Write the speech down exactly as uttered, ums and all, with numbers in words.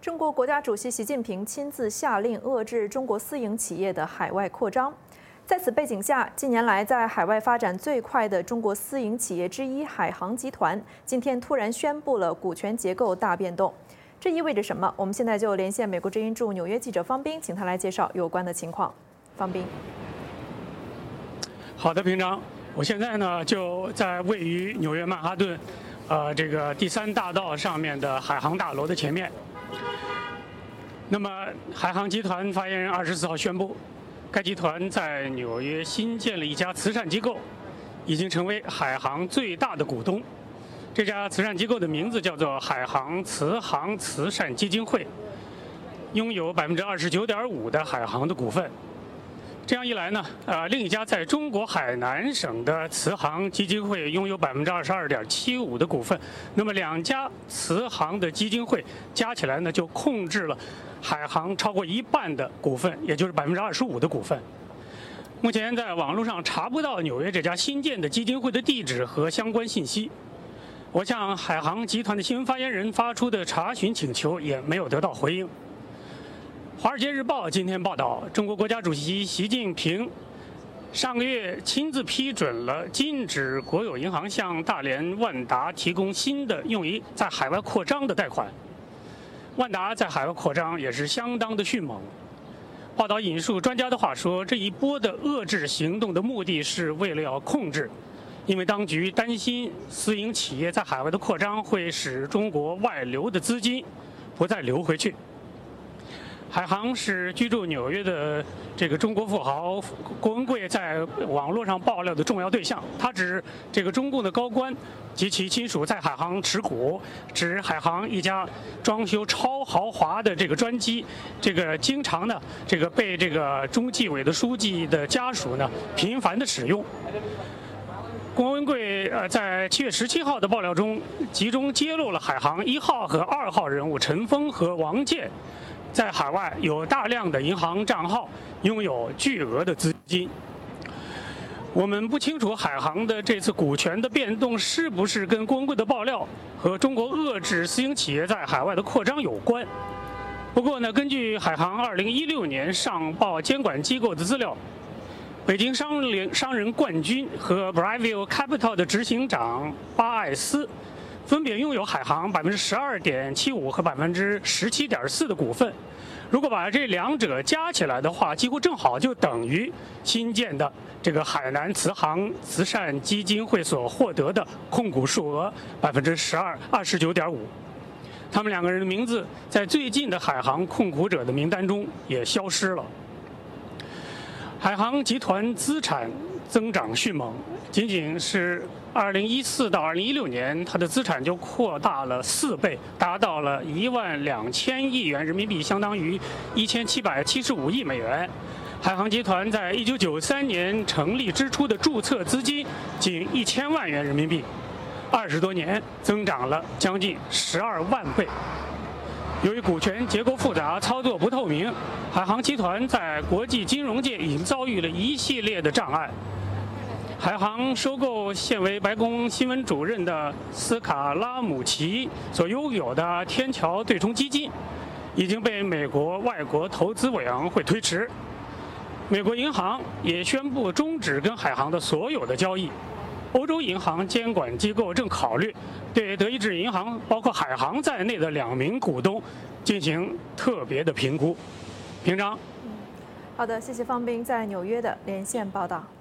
中国国家主席习近平亲自下令遏制中国私营企业的海外扩张。在此背景下，近年来在海外发展最快的中国私营企业之一海航集团，今天突然宣布了股权结构大变动。这意味着什么？我们现在就连线美国之音驻纽约记者方斌，请他来介绍有关的情况。方斌， 好的，平常，我现在呢就在位于纽约曼哈顿，呃，这个第三大道上面的海航大楼的前面。那么，海航集团发言人二十四号宣布，该集团在纽约新建了一家慈善机构，已经成为海航最大的股东。这家慈善机构的名字叫做海航慈航慈善基金会，拥有百分之二十九点五的海航的股份。这样一来呢，呃，另一家在中国海南省的慈航基金会拥有百分之二十二点七五的股份。那么两家慈航的基金会加起来呢，就控制了海航超过一半的股份，也就是百分之二十五的股份。目前在网络上查不到纽约这家新建的基金会的地址和相关信息。我向海航集团的新闻发言人发出的查询请求也没有得到回应。《华尔街日报》今天报道，中国国家主席习近平上个月亲自批准了禁止国有银行向大连万达提供新的用于在海外扩张的贷款。万达在海外扩张也是相当的迅猛。报道引述专家的话说，这一波的遏制行动的目的是为了要控制，因为当局担心私营企业在海外的扩张会使中国外流的资金不再流回去。海航是居住纽约的这个中国富豪郭文贵在网络上爆料的重要对象。他指这个中共的高官及其亲属在海航持股，指海航一家装修超豪华的这个专机，这个经常呢这个被这个中纪委的书记的家属呢频繁的使用。郭文贵呃在七月十七号的爆料中，集中揭露了海航一号和二号人物陈峰和王健在海外有大量的银行账号，拥有巨额的资金。我们不清楚海航的这次股权的变动是不是跟郭文贵的爆料和中国遏制私营企业在海外的扩张有关。不过呢，根据海航二零一六年上报监管机构的资料，北京商人商人冠军和 Bravio Capital 的执行长巴艾斯分别拥有海航百分之十二点七五和百分之十七点四的股份。如果把这两者加起来的话，几乎正好就等于新建的这个海南慈航慈善基金会所获得的控股数额百分之十二二十九点五。他们两个人的名字在最近的海航控股者的名单中也消失了。海航集团资产增长迅猛，仅仅是二零一四到二零一六年，它的资产就扩大了四倍，达到了一万两千亿元人民币，相当于一千七百七十五亿美元。海航集团在一九九三年成立之初的注册资金仅一千万元人民币，二十多年增长了将近十二万倍。由于股权结构复杂、操作不透明，海航集团在国际金融界已经遭遇了一系列的障碍。海航收购现为白宫新闻主任的斯卡拉姆齐所拥有的天桥对冲基金，已经被美国外国投资委员会推迟。美国银行也宣布终止跟海航的所有的交易。欧洲银行监管机构正考虑对德意志银行包括海航在内的两名股东进行特别的评估。平常。 好的，谢谢方斌在纽约的连线报道。